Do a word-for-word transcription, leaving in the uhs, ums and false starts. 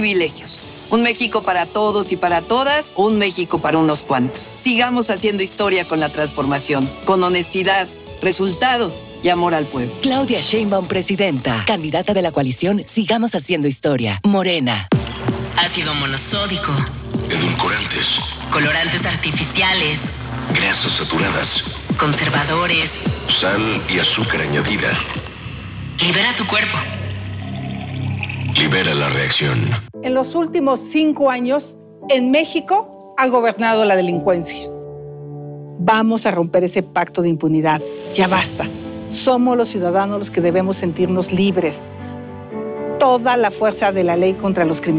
privilegios. Un México para todos y para todas, un México para unos cuantos. Sigamos haciendo historia con la transformación, con honestidad, resultados y amor al pueblo. Claudia Sheinbaum, presidenta, candidata de la coalición Sigamos Haciendo Historia. Morena. Ácido monosódico. Edulcorantes. Colorantes artificiales. Grasas saturadas. Conservadores. Sal y azúcar añadida. Libera tu cuerpo. Libera la reacción. En los últimos cinco años, en México ha gobernado la delincuencia. Vamos a romper ese pacto de impunidad. Ya basta. Somos los ciudadanos los que debemos sentirnos libres. Toda la fuerza de la ley contra los criminales.